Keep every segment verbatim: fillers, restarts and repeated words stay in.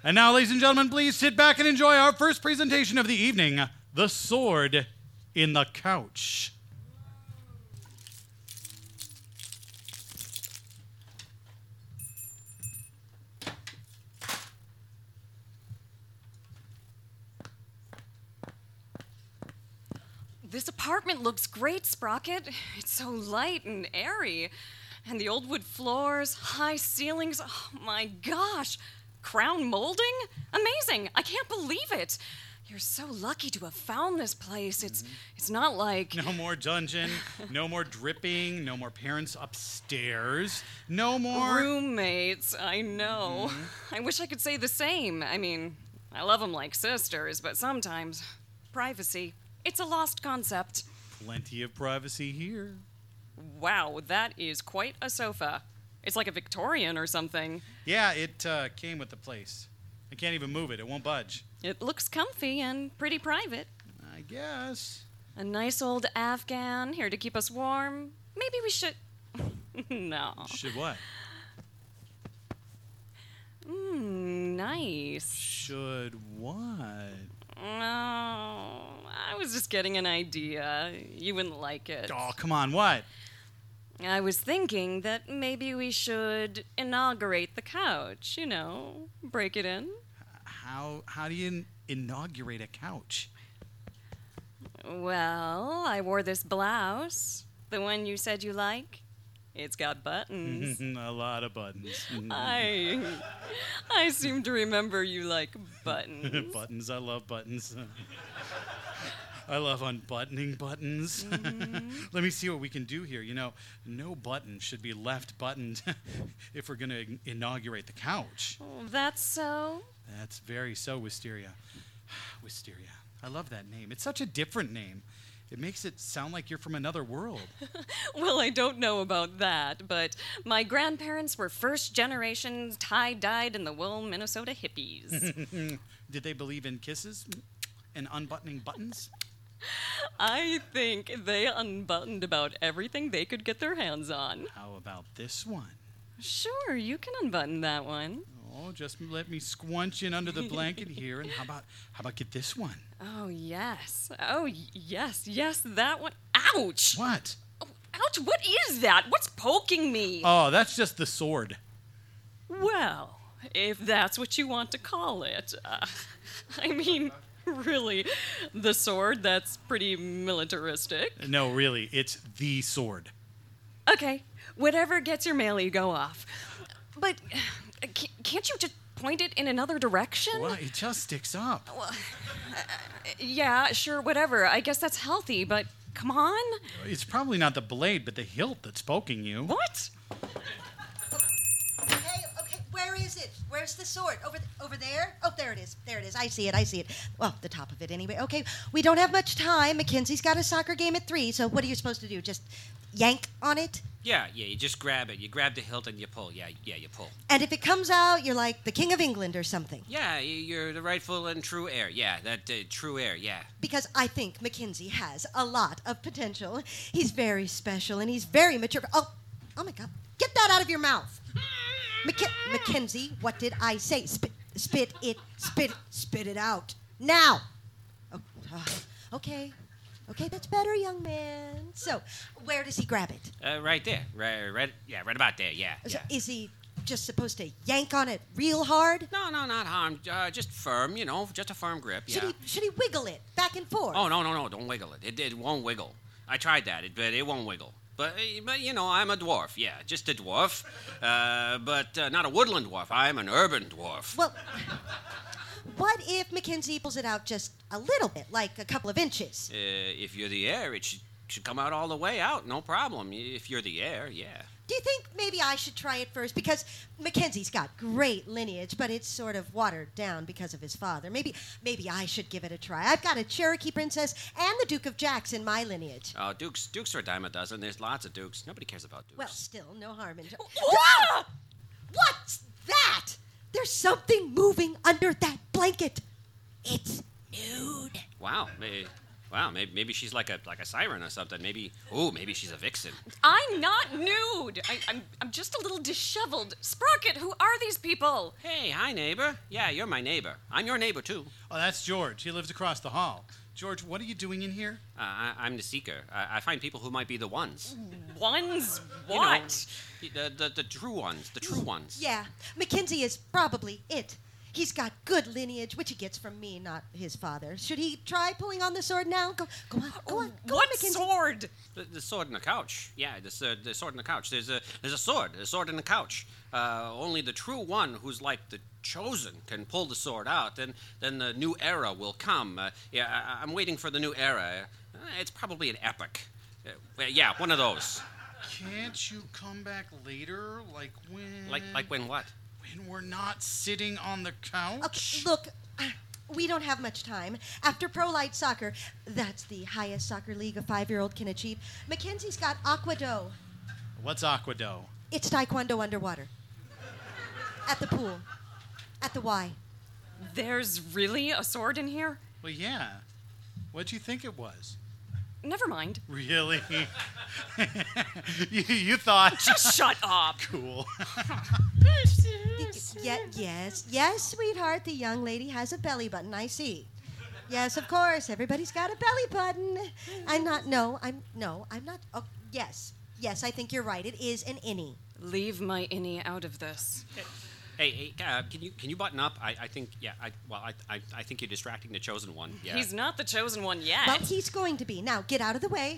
And now, ladies and gentlemen, please sit back and enjoy our first presentation of the evening, The Sword in the Couch. This apartment looks great, Sprocket. It's so light and airy. And the old wood floors, high ceilings, oh my gosh. Crown molding? Amazing. I can't believe it. You're so lucky to have found this place. It's mm-hmm. it's not like... No more dungeon, no more dripping, no more parents upstairs, no more... Roommates, I know. Mm-hmm. I wish I could say the same. I mean, I love them like sisters, but sometimes privacy, it's a lost concept. Plenty of privacy here. Wow, that is quite a sofa. It's like a Victorian or something. Yeah, it uh, came with the place. I can't even move it. It won't budge. It looks comfy and pretty private. I guess. A nice old Afghan here to keep us warm. Maybe we should... No. Should what? Mmm, nice. Should what? No, I was just getting an idea. You wouldn't like it. Oh, come on, what? I was thinking that maybe we should inaugurate the couch, you know, break it in. How how do you in- inaugurate a couch? Well, I wore this blouse, the one you said you like. It's got buttons. A lot of buttons. I I seem to remember you like buttons. Buttons, I love buttons. I love unbuttoning buttons. Mm-hmm. Let me see what we can do here. You know, no button should be left buttoned if we're going to inaugurate the couch. Oh, that's so? That's very so, Wisteria. Wisteria. I love that name. It's such a different name. It makes it sound like you're from another world. Well, I don't know about that, but my grandparents were first-generation tie-dyed in the wool Minnesota hippies. Did they believe in kisses and unbuttoning buttons? I think they unbuttoned about everything they could get their hands on. How about this one? Sure, you can unbutton that one. Oh, just let me squunch in under the blanket here, and how about how about get this one? Oh, yes. Oh, y- yes, yes, that one. Ouch! What? Oh, ouch, what is that? What's poking me? Oh, that's just the sword. Well, if that's what you want to call it. Uh, I mean, really, the sword, that's pretty militaristic. No, really, it's the sword. Okay, whatever gets your mail, you go off. But uh, can't you just point it in another direction? Well, it just sticks up. Well, uh, yeah, sure, whatever. I guess that's healthy, but come on. It's probably not the blade, but the hilt that's poking you. What? Okay, okay, where is it? Where's the sword? Over th- over there? Oh, there it is. There it is. I see it. I see it. Well, the top of it anyway. Okay, we don't have much time. Mackenzie's got a soccer game at three, so what are you supposed to do? Just yank on it? Yeah, yeah, you just grab it. You grab the hilt and you pull. Yeah, yeah, you pull. And if it comes out, you're like the King of England or something. Yeah, you're the rightful and true heir. Yeah, that uh, true heir, yeah. Because I think Mackenzie has a lot of potential. He's very special and he's very mature. Oh, oh my God. Get that out of your mouth. Mac- Mackenzie, what did I say? Spit, spit it, spit, spit it out. Now. Oh, uh, okay. Okay, that's better, young man. So, where does he grab it? Uh, right there. Right, right, yeah, right about there, yeah. So yeah. Is he just supposed to yank on it real hard? No, no, not harm. Uh, just firm, you know, just a firm grip, Should yeah. he should he wiggle it back and forth? Oh, no, no, no, don't wiggle it. It, it won't wiggle. I tried that, it, but it won't wiggle. But, uh, but, you know, I'm a dwarf, yeah, just a dwarf. Uh, but uh, not a woodland dwarf. I'm an urban dwarf. Well, what if Mackenzie pulls it out just a little bit, like a couple of inches? Uh, if you're the heir, it should, should come out all the way out, no problem. If you're the heir, yeah. Do you think maybe I should try it first? Because Mackenzie's got great lineage, but it's sort of watered down because of his father. Maybe maybe I should give it a try. I've got a Cherokee princess and the Duke of Jax in my lineage. Oh, dukes, dukes are a dime a dozen. There's lots of dukes. Nobody cares about dukes. Well, still, no harm in... Ah! What's that? There's something moving under that blanket. It's nude. Wow. eh, Wow, maybe, maybe she's like a like a siren or something. Maybe, ooh, maybe she's a vixen. I'm not nude. I, I'm, I'm just a little disheveled. Sprocket, who are these people? Hey, hi, neighbor. Yeah, you're my neighbor. I'm your neighbor, too. Oh, that's George. He lives across the hall. George, what are you doing in here? Uh, I, I'm the seeker. I, I find people who might be the ones. Ones You know, what? the, the, the true ones. The true ones. Yeah, Mackenzie is probably it. He's got good lineage, which he gets from me, not his father. Should he try pulling on the sword now? Go, go on, go on, go what on, Mackenzie. sword? The, the sword in the couch. Yeah, the, uh, the sword in the couch. There's a there's a sword. A sword in the couch. Uh, only the true one, who's like the chosen, can pull the sword out. Then then the new era will come. Uh, yeah, I, I'm waiting for the new era. Uh, it's probably an epic. Uh, well, yeah, one of those. Can't you come back later? Like when? Like like when what? When we're not sitting on the couch? Okay, look, uh, we don't have much time. After Pro Light Soccer, that's the highest soccer league a five-year-old can achieve, Mackenzie's got Aquado. What's Aquado? It's Taekwondo underwater. At the pool. At the Y. There's really a sword in here? Well, yeah. What'd you think it was? Never mind. Really? you, you thought... Just shut up. Cool. Yeah, yes, yes, sweetheart, the young lady has a belly button, I see. Yes, of course, everybody's got a belly button. I'm not, no, I'm, no, I'm not, oh, yes, yes, I think you're right, it is an innie. Leave my innie out of this. Hey, hey uh, can you can you button up? I, I think yeah. I well I, I I think you're distracting the chosen one. Yeah. He's not the chosen one yet. Well, he's going to be. Now, get out of the way.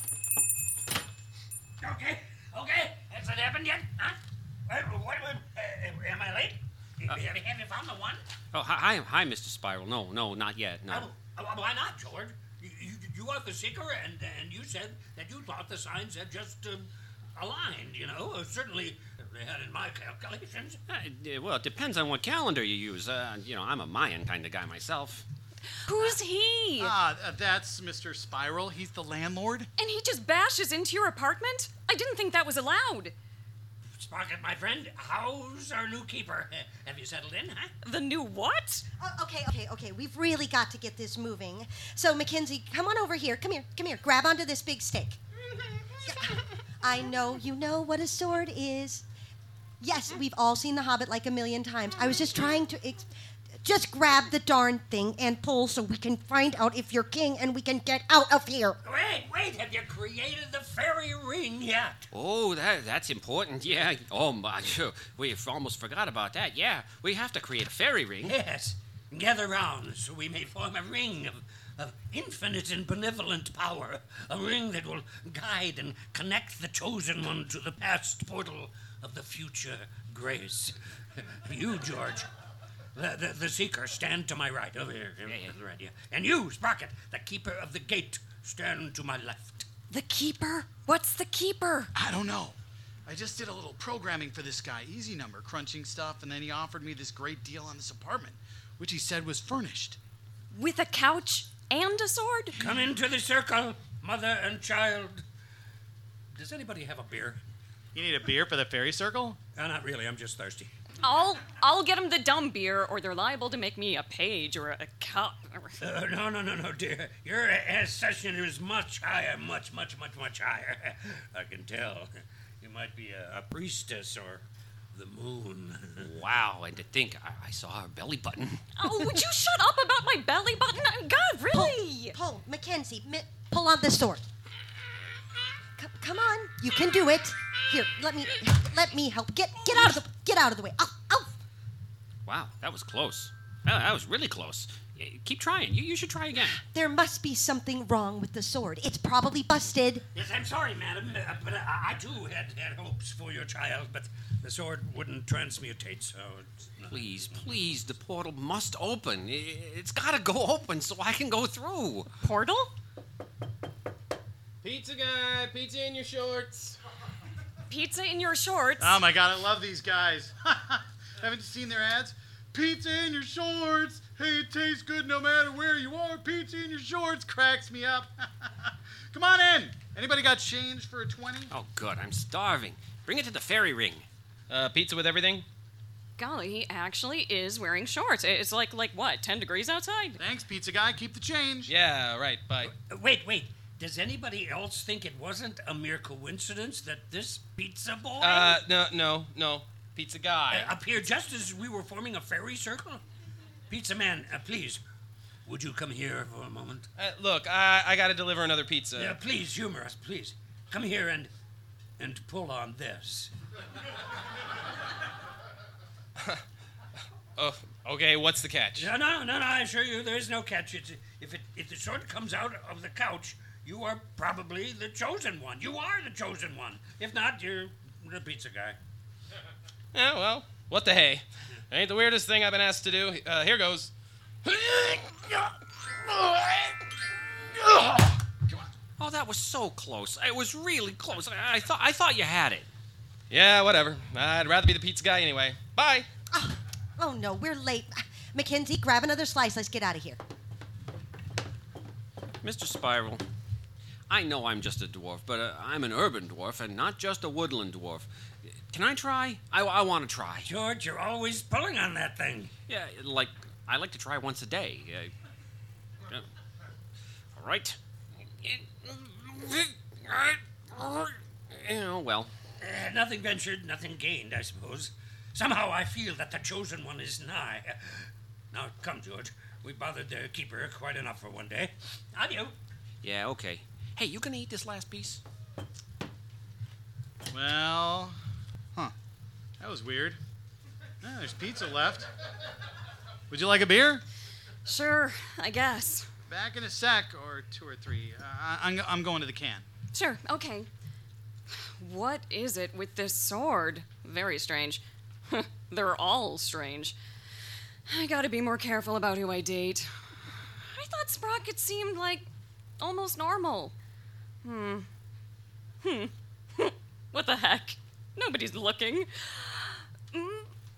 Okay, okay. Has it happened yet? Huh? What, what, what, uh, am I late? Uh, have, have you found the one? Oh hi hi Mister Spiral. No no not yet. No. Oh, uh, why not, George? You, you, you are the seeker, and and you said that you thought the signs had just um, aligned. You know, uh, certainly they had in my calculations. Uh, it- well, it depends on what calendar you use. Uh, you know, I'm a Mayan kind of guy myself. Who's he? Ah, uh, that's Mister Spiral. He's the landlord. And he just bashes into your apartment? I didn't think that was allowed. Sprocket, my friend, how's our new keeper? Uh, have you settled in, huh? The new what? Oh, okay, okay, okay, we've really got to get this moving. So, Mackenzie, come on over here. Come here, come here. Grab onto this big stick. Yeah. I know you know what a sword is. Yes, we've all seen The Hobbit like a million times. I was just trying to... Ex- just grab the darn thing and pull so we can find out if you're king and we can get out of here. Wait, wait, have you created the fairy ring yet? Oh, that that's important. Yeah. Oh my, we've almost forgot about that. Yeah, we have to create a fairy ring. Yes. Gather round so we may form a ring of, of infinite and benevolent power. A ring that will guide and connect the chosen one to the past portal of the future grace. You, George, the, the, the seeker, stand to my right. Over here. Yeah, yeah. Right here. And you, Sprocket, the keeper of the gate, stand to my left. The keeper? What's the keeper? I don't know. I just did a little programming for this guy, easy number, crunching stuff, and then he offered me this great deal on this apartment, which he said was furnished. With a couch and a sword? Come into the circle, mother and child. Does anybody have a beer? You need a beer for the fairy circle? Uh, not really, I'm just thirsty. I'll I'll get him the dumb beer, or they're liable to make me a page or a, a cup. Uh, no, no, no, no, dear. Your accession is much higher, much, much, much, much higher. I can tell. You might be a, a priestess or the moon. Wow, and to think I, I saw her belly button. Oh, would you shut up about my belly button? God, really? Pull, pull, Mackenzie, mi- pull on the sword. C- come on, you can do it. Here, let me, let me help. Get, get out of the, get out of the way. Ow, ow. Wow, that was close. That, that was really close. Yeah, keep trying. You you should try again. There must be something wrong with the sword. It's probably busted. Yes, I'm sorry, madam, uh, but I, I too had, had hopes for your child, but the sword wouldn't transmutate, so it's not... Please, please, the portal must open. I- It's got to go open so I can go through. Portal? Pizza guy, pizza in your shorts. Pizza in your shorts? Oh my god, I love these guys. Haven't you seen their ads? Pizza in your shorts. Hey, it tastes good no matter where you are. Pizza in your shorts cracks me up. Come on in. Anybody got change for a twenty? Oh, good. I'm starving. Bring it to the fairy ring. Uh, pizza with everything? golly, he actually is wearing shorts. It's like, like what, ten degrees outside? Thanks, pizza guy. Keep the change. Yeah, right, bye. Uh, Wait, wait. Does anybody else think it wasn't a mere coincidence that this pizza boy Uh, no, no, no. Pizza guy. uh, appeared just as we were forming a fairy circle? Pizza man, uh, please, would you come here for a moment? Uh, look, I, I gotta deliver another pizza. Yeah, please, humor us, please. Come here and and pull on this. Oh, okay, what's the catch? No, no, no, no. I assure you, there is no catch. It's, if it if the sword comes out of the couch, you are probably the chosen one. You are the chosen one. If not, you're the pizza guy. Yeah, well, what the hey? Ain't the weirdest thing I've been asked to do. Uh, here goes. Oh, that was so close. It was really close. I, I thought I thought you had it. Yeah, whatever. I'd rather be the pizza guy anyway. Bye. Oh, oh no, we're late. Mackenzie, grab another slice. Let's get out of here. Mister Spiral, I know I'm just a dwarf, but uh, I'm an urban dwarf and not just a woodland dwarf. Can I try? I, I want to try. George, you're always pulling on that thing. Yeah, like, I like to try once a day. Uh, uh, all right. Oh, well. Uh, nothing ventured, nothing gained, I suppose. Somehow I feel that the chosen one is nigh. Now, come, George. We bothered the keeper quite enough for one day. Adieu. Yeah, okay. Hey, you gonna eat this last piece? Well, huh. That was weird. Ah, there's pizza left. Would you like a beer? Sure, I guess. Back in a sec, or two or three. Uh, I- I'm, I'm going to the can. Sure, okay. What is it with this sword? Very strange. They're all strange. I gotta be more careful about who I date. I thought Sprocket seemed like almost normal. Hmm. Hmm. What the heck? Nobody's looking. Mm.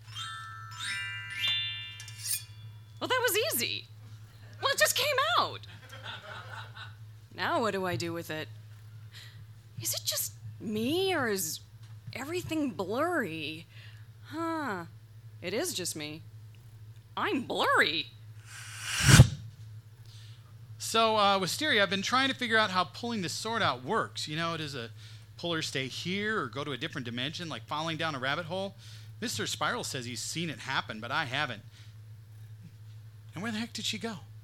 Well, that was easy. Well, it just came out. Now what do I do with it? Is it just me, or is everything blurry? Huh. It is just me. I'm blurry. So, uh, Wisteria, I've been trying to figure out how pulling the sword out works. You know, does a puller stay here or go to a different dimension, like falling down a rabbit hole? Mister Spiral says he's seen it happen, but I haven't. And where the heck did she go?